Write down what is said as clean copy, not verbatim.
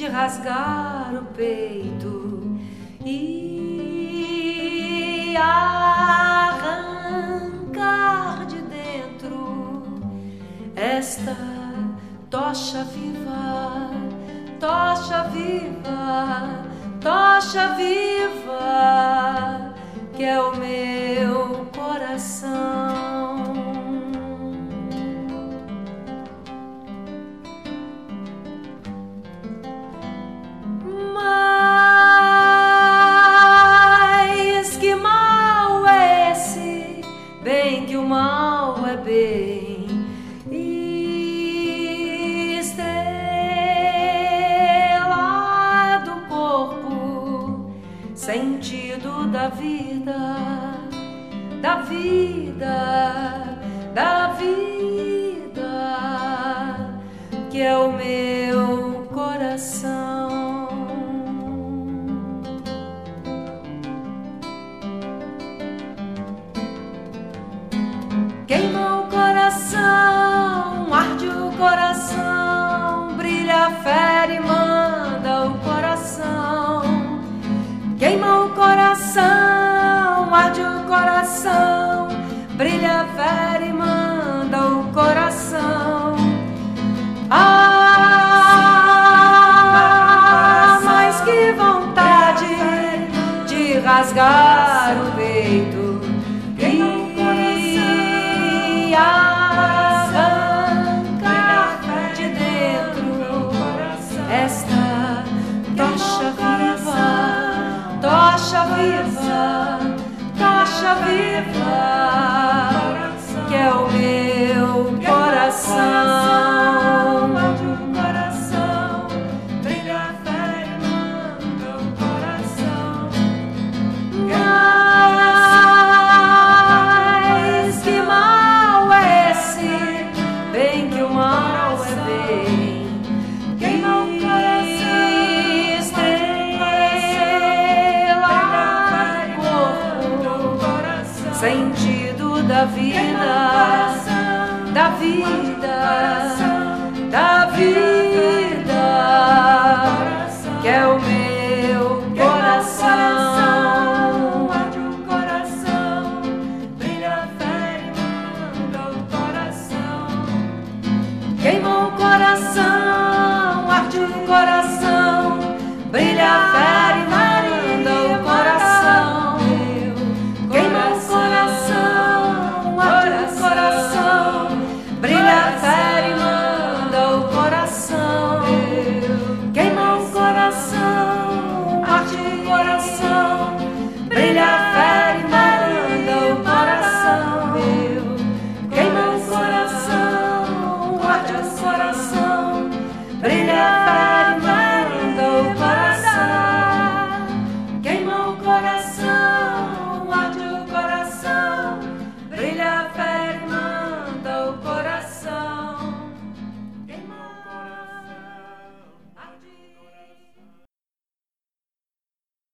de rasgar o peito e arrancar de dentro esta tocha viva, tocha viva, tocha viva, que é o meu coração. Mas que mal é esse? Bem que o mal é bem. Estrela do corpo, sentido da vida, da vida, da vida, que é o meu coração. Queima o coração, arde o coração, brilha, fere e manda o coração. Queima o coração, arde o coração, brilha, fere e manda o coração. Ah, mas que vontade de rasgar o peito e arrancar de dentro esta tocha viva, tocha viva, tocha viva, que é o meu coração. Sentido da vida, da vida, da vida, que é o meu coração. Arde o coração, brilha, fere e manda o coração. Queima o coração, arde o coração, brilha, fere e manda o coração. Queima o coração, arde o coração, brilha,